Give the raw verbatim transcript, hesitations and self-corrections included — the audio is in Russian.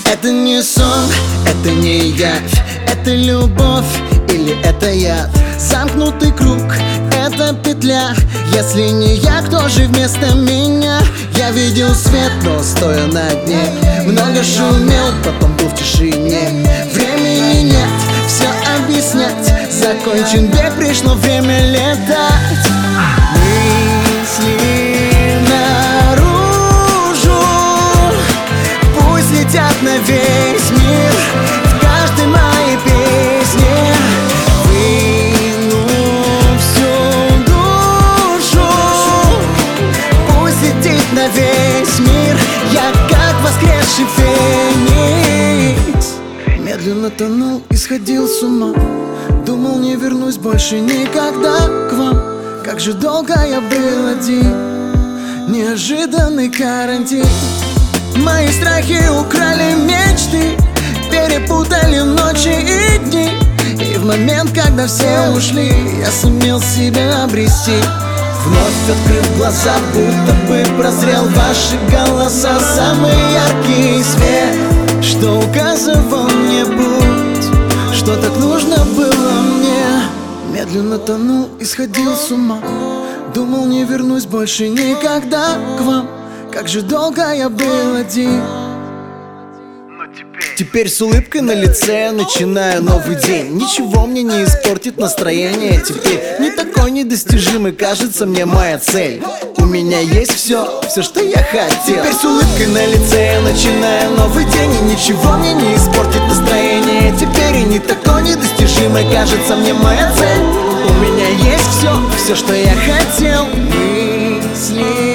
Это не сон, это не явь, это любовь или это яд. Замкнутый круг, это петля. Если не я, кто же вместо меня? Я видел свет, но стоя на дне. Много шумел, потом был в тишине. Времени нет, все объяснять. Закончен бег, пришло время летать. Мысли наружу, пусть летят на весь мир. В каждой моей песне выну всю душу. Пусть летит на весь мир. Я как воскресший феникс. Медленно тонул и сходил с ума. Думал, не вернусь больше никогда к вам. Как же долго я был один. Неожиданный карантин. Мои страхи украли мечты, перепутали ночи и дни. И в момент, когда все ушли, я сумел себя обрести. Вновь открыв глаза, будто бы прозрел ваши голоса. Самый яркий свет, что указывал мне путь, что так нужно было мне. Медленно тонул и сходил с ума. Думал, не вернусь больше никогда к вам. Как же долго я был один. Теперь с улыбкой на лице начинаю новый день. Ничего мне не испортит настроение. Теперь не такой недостижимый кажется мне моя цель. У меня есть все, все, что я хотел. Теперь с улыбкой на лице начинаю новый день. И ничего мне не испортит настроение. Теперь и не такой недостижимой кажется мне моя цель. У меня есть все, все, что я хотел. Мысли